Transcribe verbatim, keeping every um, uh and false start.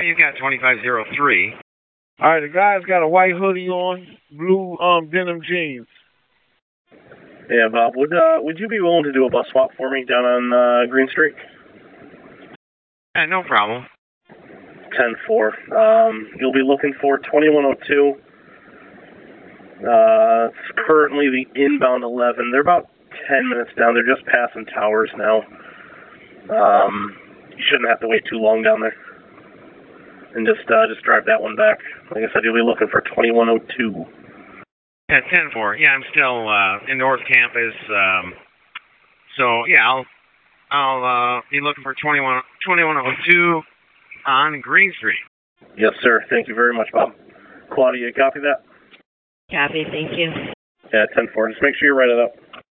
You got twenty-five oh three. All right, the guy's got a white hoodie on, blue um denim jeans. Yeah, Bob, would uh, would you be willing to do a bus swap for me down on uh, Green Street? Yeah, no problem. ten four. Um, you'll be looking for twenty-one oh two. Uh, it's currently the inbound eleven. They're about ten minutes down. They're just passing towers now. Um, you shouldn't have to wait too long down there. And just uh, just drive that one back. Like I said, you'll be looking for twenty-one oh two. Yeah, ten four. Yeah, I'm still uh, in North Campus. Um, so, yeah, I'll I'll uh, be looking for twenty-one oh two on Green Street. Yes, sir. Thank you very much, Bob. Claudia, you copy that? Copy, thank you. Yeah, ten four. Just make sure you write it up.